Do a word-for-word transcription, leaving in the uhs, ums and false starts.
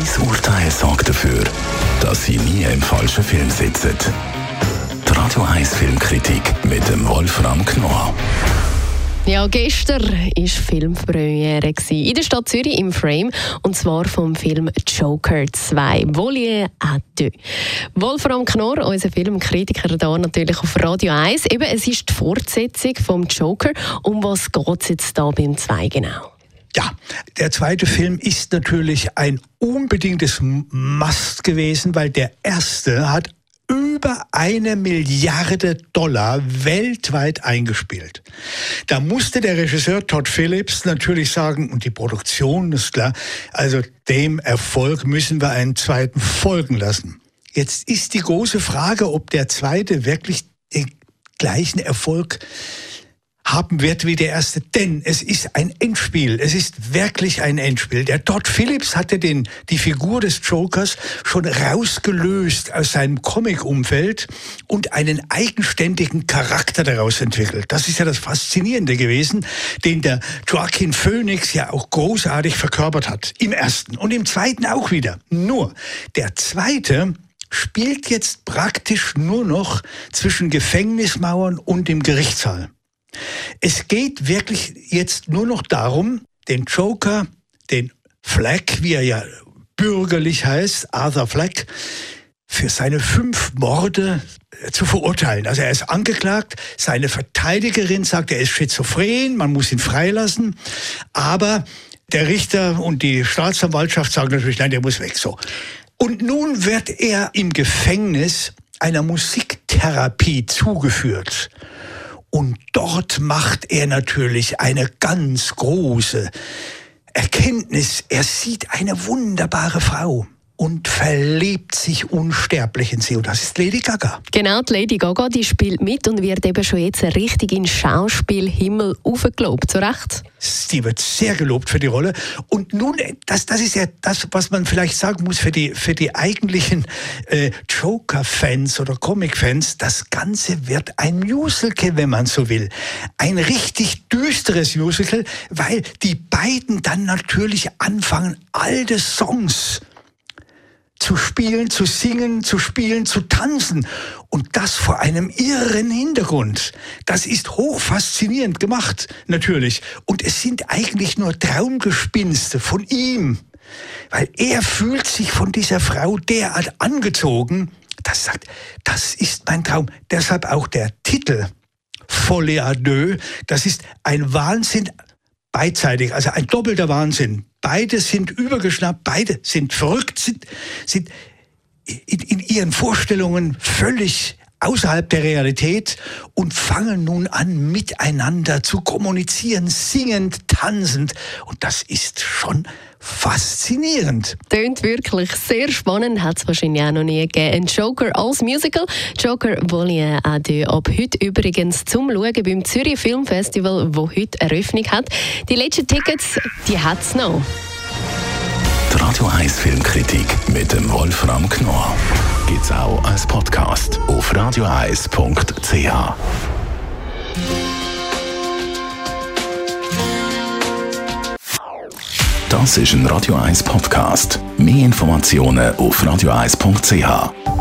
Sein Urteil sorgt dafür, dass Sie nie im falschen Film sitzen. Die Radio eins Filmkritik mit dem Wolfram Knorr. Ja, gestern war Filmpremiere in der Stadt Zürich im Frame, und zwar vom Film Joker zwei, Volume zwei. Wolfram Knorr, unser Filmkritiker hier natürlich auf Radio eins. Eben, es ist die Fortsetzung vom Joker. Um was geht es jetzt da beim zwei genau? Ja, der zweite Film ist natürlich ein unbedingtes Must gewesen, weil der erste hat über eine Milliarde Dollar weltweit eingespielt. Da musste der Regisseur Todd Phillips natürlich sagen, und die Produktion ist klar, also dem Erfolg müssen wir einen zweiten folgen lassen. Jetzt ist die große Frage, ob der zweite wirklich den gleichen Erfolg haben wird wie der erste, denn es ist ein Endspiel, es ist wirklich ein Endspiel. Der Todd Phillips hatte den, die Figur des Jokers schon rausgelöst aus seinem Comic-Umfeld und einen eigenständigen Charakter daraus entwickelt. Das ist ja das Faszinierende gewesen, den der Joaquin Phoenix ja auch großartig verkörpert hat, im ersten und im zweiten auch wieder. Nur, der zweite spielt jetzt praktisch nur noch zwischen Gefängnismauern und dem Gerichtssaal. Es geht wirklich jetzt nur noch darum, den Joker, den Fleck, wie er ja bürgerlich heißt, Arthur Fleck, für seine fünf Morde zu verurteilen. Also er ist angeklagt, seine Verteidigerin sagt, er ist schizophren, man muss ihn freilassen, aber der Richter und die Staatsanwaltschaft sagen natürlich, nein, der muss weg. So. Und nun wird er im Gefängnis einer Musiktherapie zugeführt. Und dort macht er natürlich eine ganz große Erkenntnis. Er sieht eine wunderbare Frau und verliebt sich unsterblich in sie. Und das ist Lady Gaga. Genau, die Lady Gaga, die spielt mit und wird eben schon jetzt richtig in den Schauspielhimmel aufgelobt. Zu Recht? Sie wird sehr gelobt für die Rolle. Und nun, das, das ist ja das, was man vielleicht sagen muss für die, für die eigentlichen äh, Joker-Fans oder Comic-Fans. Das Ganze wird ein Musical, wenn man so will. Ein richtig düsteres Musical, weil die beiden dann natürlich anfangen, alte Songs zu spielen, zu singen, zu spielen, zu tanzen. Und das vor einem irren Hintergrund. Das ist hochfaszinierend gemacht, natürlich. Und es sind eigentlich nur Traumgespinste von ihm. Weil er fühlt sich von dieser Frau derart angezogen, dass er sagt, das ist mein Traum. Deshalb auch der Titel, Folie à deux, das ist ein Wahnsinn beidseitig, also ein doppelter Wahnsinn. Beide sind übergeschnappt, beide sind verrückt, sind, sind in, in ihren Vorstellungen völlig außerhalb der Realität und fangen nun an, miteinander zu kommunizieren, singend, tanzend. Und das ist schon faszinierend. Tönt wirklich sehr spannend, hat es wahrscheinlich auch noch nie gegeben. Ein Joker als Musical. Joker Volume zwei ab heute übrigens zum Schauen beim Zürich Filmfestival, wo heute Eröffnung hat. Die letzten Tickets, die hat es noch. Die Radio eins Filmkritik mit dem Wolfram Knorr gibt es auch als Podcast auf radio eins punkt c h. Das ist ein Radio eins Podcast. Mehr Informationen auf radio eins punkt c h.